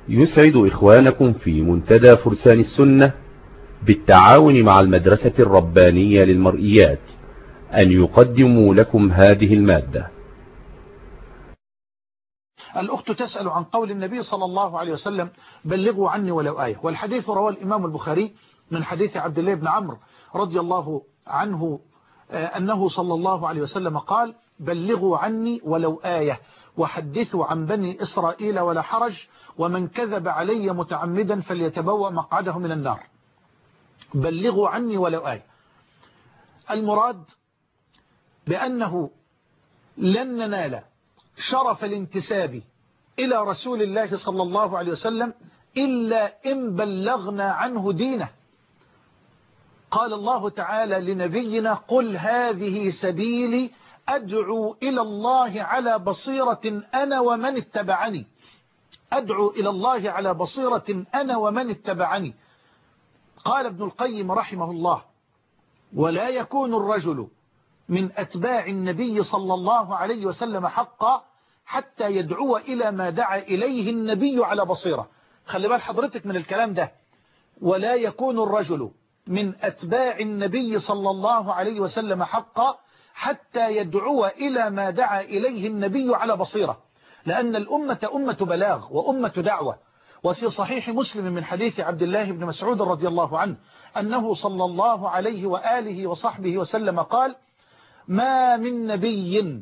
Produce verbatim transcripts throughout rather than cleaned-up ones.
يسعد إخوانكم في منتدى فرسان السنة بالتعاون مع المدرسة الربانية للمرئيات أن يقدموا لكم هذه المادة. الأخت تسأل عن قول النبي صلى الله عليه وسلم بلغوا عني ولو آية، والحديث رواه الإمام البخاري من حديث عبد الله بن عمرو رضي الله عنه أنه صلى الله عليه وسلم قال بلغوا عني ولو آية وحدثوا عن بني إسرائيل ولا حرج، ومن كذب علي متعمدا فليتبوأ مقعده من النار. بلغوا عني ولو آية، المراد بأنه لن ننال شرف الانتساب إلى رسول الله صلى الله عليه وسلم إلا إن بلغنا عنه دينه. قال الله تعالى لنبينا قل هذه سبيلي أدعو إلى الله على بصيرة أنا ومن اتبعني، أدعو إلى الله على بصيرة أنا ومن اتبعني. قال ابن القيم رحمه الله ولا يكون الرجل من أتباع النبي صلى الله عليه وسلم حقا حتى يدعو إلى ما دعا إليه النبي على بصيرة. خلي بال حضرتك من الكلام ده، ولا يكون الرجل من أتباع النبي صلى الله عليه وسلم حقا حتى يدعو إلى ما دعا إليه النبي على بصيرة، لأن الأمة أمة بلاغ وأمة دعوة. وفي صحيح مسلم من حديث عبد الله بن مسعود رضي الله عنه أنه صلى الله عليه وآله وصحبه وسلم قال ما من نبي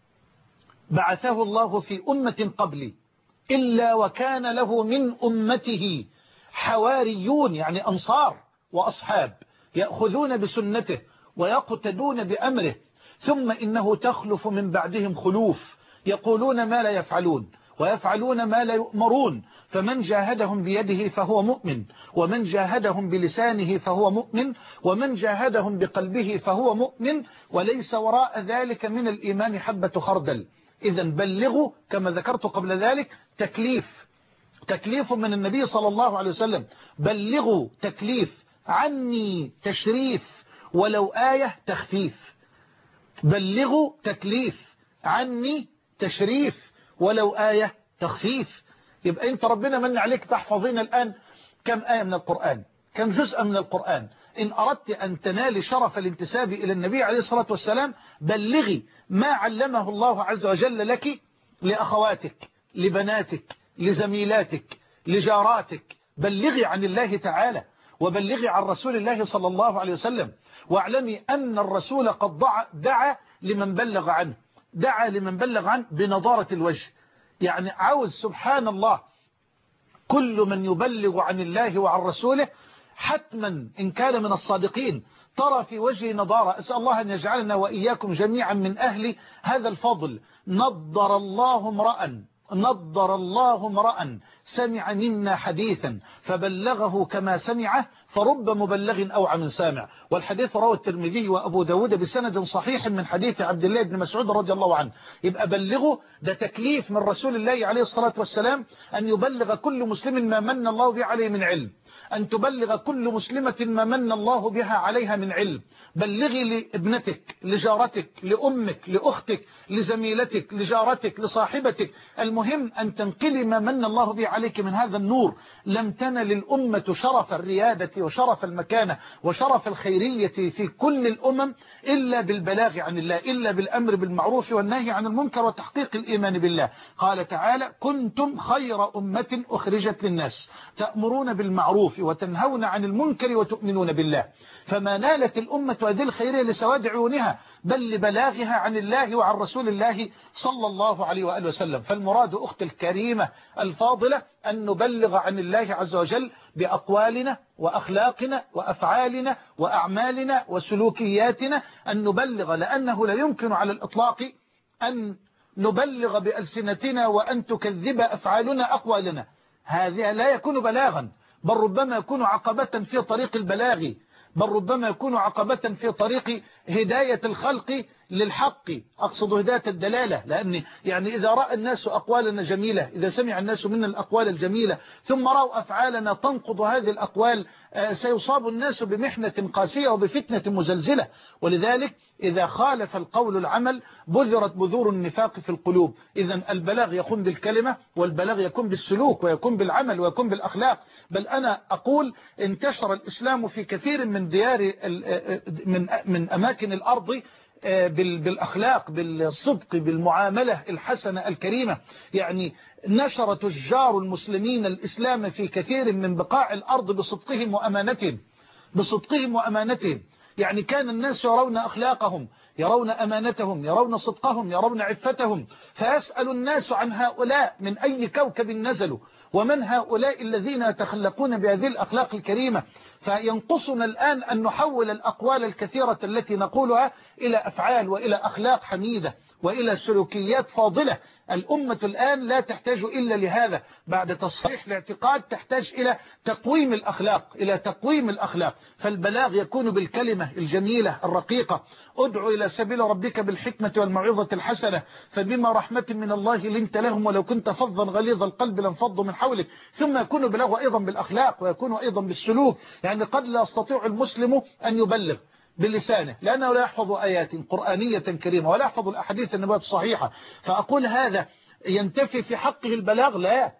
بعثه الله في أمة قبلي إلا وكان له من أمته حواريون، يعني أنصار وأصحاب يأخذون بسنته ويقتدون بأمره، ثم إنه تخلف من بعدهم خلوف يقولون ما لا يفعلون ويفعلون ما لا يؤمرون، فمن جاهدهم بيده فهو مؤمن، ومن جاهدهم بلسانه فهو مؤمن، ومن جاهدهم بقلبه فهو مؤمن، وليس وراء ذلك من الإيمان حبة خردل. إذا بلغوا كما ذكرت قبل ذلك تكليف، تكليف من النبي صلى الله عليه وسلم، بلغوا تكليف، عني تشريف، ولو آية تخفيف. بلغوا تكليف، عني تشريف، ولو آية تخفيف. يبقى انت ربنا من عليك تحفظين الآن كم آية من القرآن، كم جزء من القرآن. إن أردت أن تنالي شرف الانتساب إلى النبي عليه الصلاة والسلام بلغي ما علمه الله عز وجل لك، لأخواتك، لبناتك، لزميلاتك، لجاراتك. بلغي عن الله تعالى وبلغي عن رسول الله صلى الله عليه وسلم، واعلمي أن الرسول قد دعا لمن بلغ عنه، دعا لمن بلغ عنه بنضارة الوجه. يعني عاوز سبحان الله كل من يبلغ عن الله وعن رسوله حتما إن كان من الصادقين ترى في وجهه نضارة. أسأل الله أن يجعلنا وإياكم جميعا من أهل هذا الفضل. نضر الله امرأ نضر الله امرأ سمع منا حديثا فبلغه كما سمعه فرب مبلغ أوعى من سامع. والحديث رواه الترمذي وأبو داود بسند صحيح من حديث عبد الله بن مسعود رضي الله عنه. يبقى بلغه ده تكليف من رسول الله عليه الصلاة والسلام أن يبلغ كل مسلم ما من الله به عليه من علم، أن تبلغ كل مسلمة ما من الله بها عليها من علم. بلغي لابنتك، لجارتك، لأمك، لأختك، لزميلتك، لجارتك، لصاحبتك. المهم أن تنقلي ما من الله به عليك من هذا النور. لم تنل الأمة شرف الريادة وشرف المكانة وشرف الخيرية في كل الأمم إلا بالبلاغ عن الله، إلا بالأمر بالمعروف والنهي عن المنكر وتحقيق الإيمان بالله. قال تعالى كنتم خير أمة أخرجت للناس تأمرون بالمعروف وتنهون عن المنكر وتؤمنون بالله. فما نالت الأمة هذه الخيرية لسواد عيونها بل لبلاغها عن الله وعن رسول الله صلى الله عليه وآله وسلم. فالمراد أخت الكريمة الفاضلة أن نبلغ عن الله عز وجل بأقوالنا وأخلاقنا وأفعالنا وأعمالنا وسلوكياتنا، أن نبلغ، لأنه لا يمكن على الإطلاق أن نبلغ بألسنتنا وأن تكذب أفعالنا أقوالنا. هذا لا يكون بلاغا، بل ربما يكون عقبة في طريق البلاغ، بل ربما يكون عقبة في طريق هداية الخلق للحق، أقصد هداية الدلالة، لأن يعني إذا رأى الناس أقوالنا جميلة، إذا سمع الناس منا الأقوال الجميلة ثم رأوا أفعالنا تنقض هذه الأقوال، سيصاب الناس بمحنة قاسية وبفتنة مزلزلة. ولذلك إذا خالف القول العمل بذرت بذور النفاق في القلوب. إذن البلاغ يكون بالكلمة، والبلاغ يكون بالسلوك، ويكون بالعمل، ويكون بالأخلاق. بل أنا أقول انتشر الإسلام في كثير من ديار من من أماكن الأرض بالأخلاق، بالصدق، بالمعاملة الحسنة الكريمة. يعني نشر تجار المسلمين الإسلام في كثير من بقاع الأرض بصدقهم وأمانتهم بصدقهم وأمانتهم. يعني كان الناس يرون أخلاقهم، يرون أمانتهم، يرون صدقهم، يرون عفتهم، فيسأل الناس عن هؤلاء من أي كوكب نزلوا، ومن هؤلاء الذين يتخلقون بهذه الأخلاق الكريمة. فينقصنا الآن أن نحول الأقوال الكثيرة التي نقولها إلى أفعال، وإلى أخلاق حميدة، وإلى سلوكيات فاضلة. الأمة الآن لا تحتاج إلا لهذا، بعد تصحيح الاعتقاد تحتاج إلى تقويم الأخلاق، إلى تقويم الأخلاق. فالبلاغ يكون بالكلمة الجميلة الرقيقة، ادعو إلى سبيل ربك بالحكمة والموعظة الحسنة، فبما رحمة من الله لنت لهم ولو كنت فظا غليظ القلب لانفضوا من حولك. ثم يكون البلاغ أيضا بالأخلاق، ويكون أيضا بالسلوك. يعني قد لا يستطيع المسلم أن يبلغ بلسانه لأنه لا يحفظ آيات قرآنية كريمة، ولا يحفظ الأحاديث النبوية الصحيحة، فأقول هذا ينتفي في حقه البلاغ؟ لا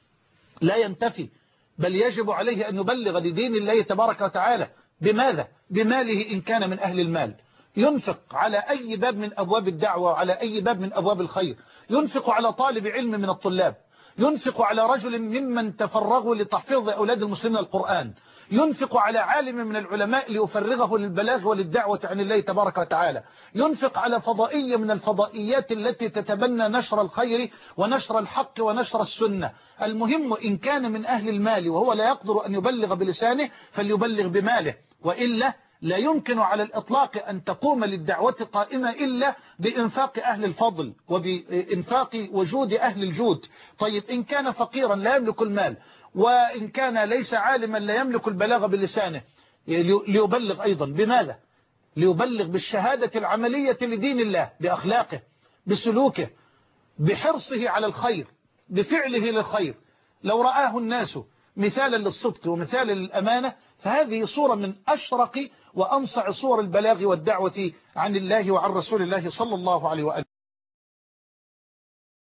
لا ينتفي، بل يجب عليه أن يبلغ لدين الله تبارك وتعالى. بماذا؟ بماله إن كان من أهل المال، ينفق على أي باب من أبواب الدعوة، وعلى أي باب من أبواب الخير. ينفق على طالب علم من الطلاب، ينفق على رجل ممن تفرغوا لتحفيظ أولاد المسلمين القرآن، ينفق على عالم من العلماء ليفرغه للبلاغ وللدعوة عن الله تبارك وتعالى، ينفق على فضائية من الفضائيات التي تتبنى نشر الخير ونشر الحق ونشر السنة. المهم إن كان من أهل المال وهو لا يقدر أن يبلغ بلسانه فليبلغ بماله، وإلا لا يمكن على الإطلاق أن تقوم للدعوة قائمة إلا بإنفاق أهل الفضل وبإنفاق وجود أهل الجود. طيب إن كان فقيرا لا يملك المال، وإن كان ليس عالما لا يملك البلاغ بلسانه، ليبلغ أيضا بماذا؟ ليبلغ بالشهادة العملية لدين الله، بأخلاقه، بسلوكه، بحرصه على الخير، بفعله للخير. لو رآه الناس مثالا للصدق ومثالا للأمانة، فهذه صورة من أشرق وأنصع صور البلاغ والدعوة عن الله وعن رسول الله صلى الله عليه وآله.